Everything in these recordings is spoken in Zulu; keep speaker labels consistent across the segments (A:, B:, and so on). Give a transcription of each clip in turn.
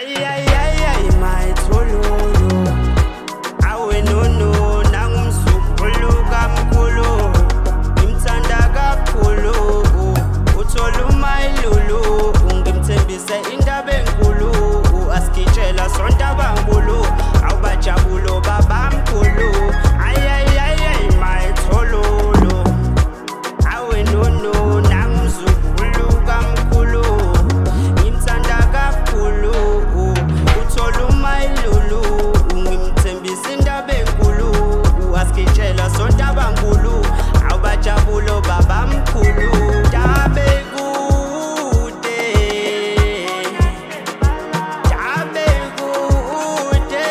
A: Ay, ay, ay, ay, my tololo. Awe no, nangumzukulu kamkhulu. Ngimthanda kakhulu. Uthola umayilulu. Ngimthembise indaba enkulu. Asikitshela sonke abankulu. Awubajabulo babamkhulu. Ay, ay, ay, ay, my tololo. Awe no, nangumzukulu kamkhulu. Ngimthanda kakhulu. Uthola umayilulu. Ngimthembisa indaba enkulu. Asikitshela sonke abankulu. Awubajabulo babamkhulu. Dabe kude. Dabe kude.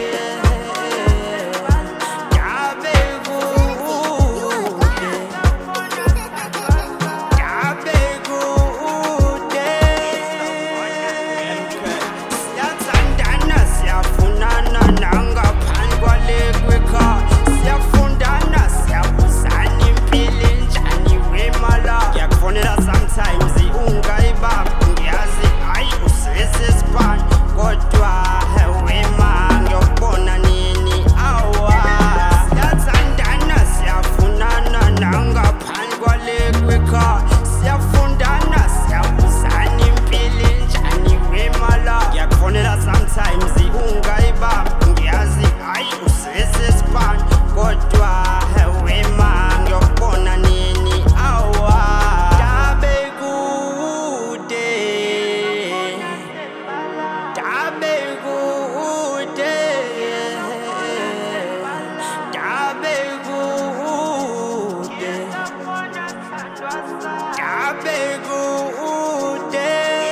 A: Dabe kude. Dabe kude. Siyathandana, siyafunana nangaphandle kwale kwekhaya. Siyafundana, siyabuzana impilo enjani wemala. Ngiyakufonela sometimes ungayibamba. Ngiyazi hayi usesesibani kodwa wema ngiyokubona nini awa. Siyathandana, siyafunana nangaphandle kwale kwekhaya. Siyafundana, siyabuzana impilo enjani wemala. Ngiyakufonela sometimes ungayibamba. Ngiyazi hayi usesesibani kodwa wema ngiyokubona nini awa. Dabe kude. Dabe kude. Dabe kude. Dabe kude.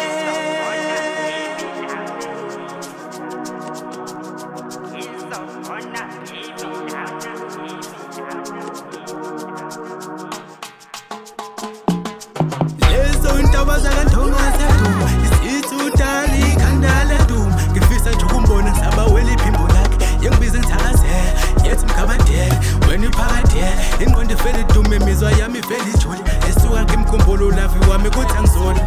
B: Lezo intaba zakanthonga ziyaduma, isithutha likhanda leduma. Ngifisa nje ukumbona sabawela iphimbo lakhe, yengibiza ngithakazela, yethi mkhabadela. Wena iphakadela, ingqondo ifele idume, imizwa yami ivele ijule. Esuka ngimkhumbula ulavi wami kuthi angizole.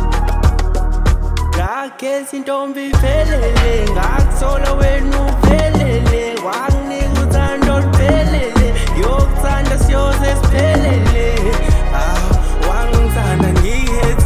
A: Ngakhetha intombi iphelele, ngakuthola wena uphelele. Wanginika uthando oluphelele, yokuthanda siyoze siphelele. Wangithanda ngikhethe